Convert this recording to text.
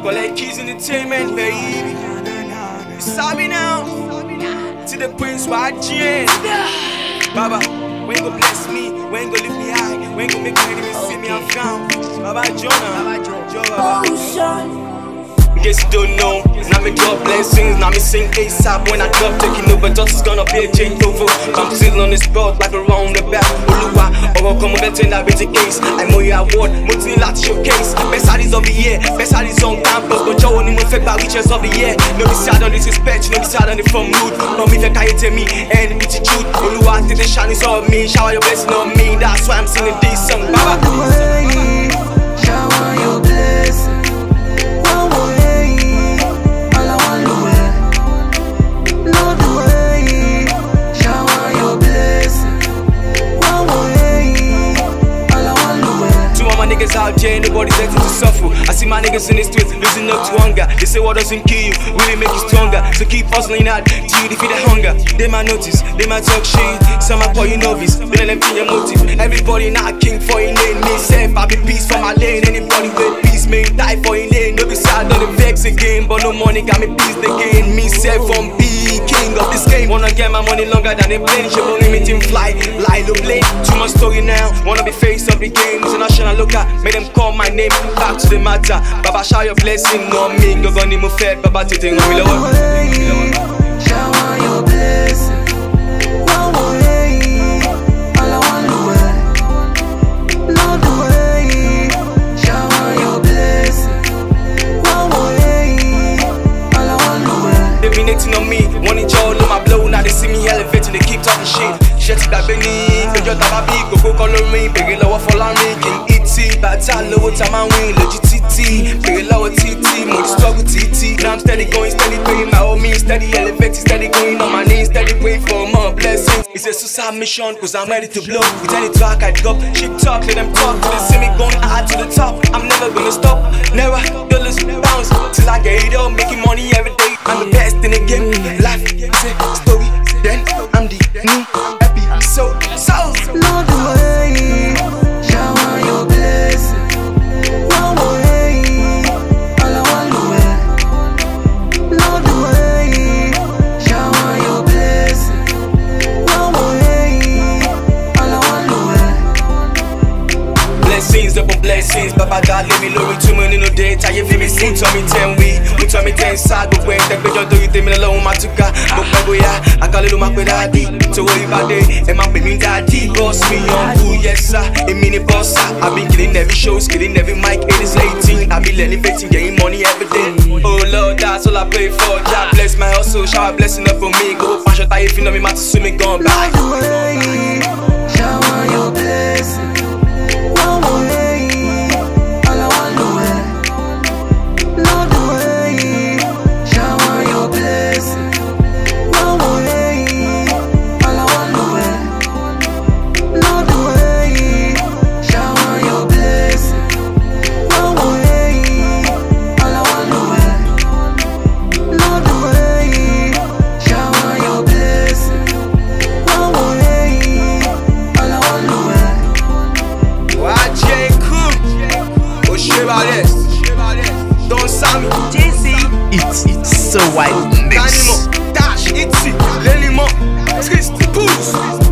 Collect keys entertainment, baby. You sabi now. To the Prince YG. Baba, when you go bless me, when you go lift me high, when you go make my enemies see me, I'm found. Baba Jonah, Baba. In case you don't know, now me drop blessings, now me sing ASAP. When I drop taking over, just is gonna be a changeover. I'm still on the spot like around the back. Oluwa, or come over to that be the case. I'm on your award, multi lot showcase. Best artists of the year, best artists on campus. But Joe only fake by riches of the year. No be sad on disrespect, no be sad on the from mood. No me fake I me and it's truth. Oluwa, take the shine is on me, shower your blessing on me. That's why I'm singing this song, Baba. Shower your blessing. Niggas out there, nobody's acting to suffer. I see my niggas in the streets losing up to hunger. They say what doesn't kill you really make you stronger. So keep hustling out till you defeat the hunger. They might notice, they might talk shit. Some might call you novice, they let them feel your motive. Everybody not a king for your name. Me self, I be peace for my lane. Anybody with peace may die for your lane. No be sad on the vex again, but no money got me peace again. Me self from be king of this game. Wanna get my money longer than they plane. She won't limit him fly, lie, look play. Too much story now, wanna be face of the game. International looker. Make them call my name, back to the matter. Baba, shower your blessing on me. Go on in my fed, Baba, titting on me. Shower your blessing. One way, all I want to wear. Lord, the way. Shower your blessing. One way, all I want to wear. They been hating on me, wanting y'all on my blow. Now they see me elevating, they keep talking shit. Shit, that Benny, but you're that big, go color me, big lower for me, King E.T. Bata low time and win, legit TT, big lower TT, more struggle TT. Now I'm steady going, steady praying, my old me, steady elevating, steady going on my knees, steady praying for more blessings. It's a suicide mission, cause I'm ready to blow. We tell it to I can't go, keep talk, let them talk, till they see me going high to the top. I'm never gonna stop, never, dollars, bounce, till I get it up, making money every day. I'm the best in the game, life, it's a story, then I'm the new. So, Lord, the way, shower your blessing. One way, all I want to wear. Lord, the way, shower your blessing. One way, all I want to wear. Blessings upon blessings, Baba God leave me low too many no day. Tell you feel me sing, tell me 10 weeks. Tell me 10 side, but when they go do it, they me alone, my tuka. But yeah, I call it my daddy. So worry about it, and my baby daddy. Boss me on food, yes sir. A mini boss, I've been killing every show, killing every mic. It is 18, I've been elevating, getting money every day. Oh Lord, that's all I pray for. God bless my hustle, shower blessing up for me. Go pass your tie if you know me, my to swim me gone back. Shower your blessing. One way, all I want to wear. Lord, the way, shower your blessing. One way, all I want to wear. Lord, the way, shower your blessing. One way, all I want to wear. Lord, the way, shower your blessing. One way, all I want to wear. YG Cool, Oshebales, Don Sammy, Jay-Z, it's so wild mix. Danimo, Dash, Itzy, Lelimo, Tristy Pools.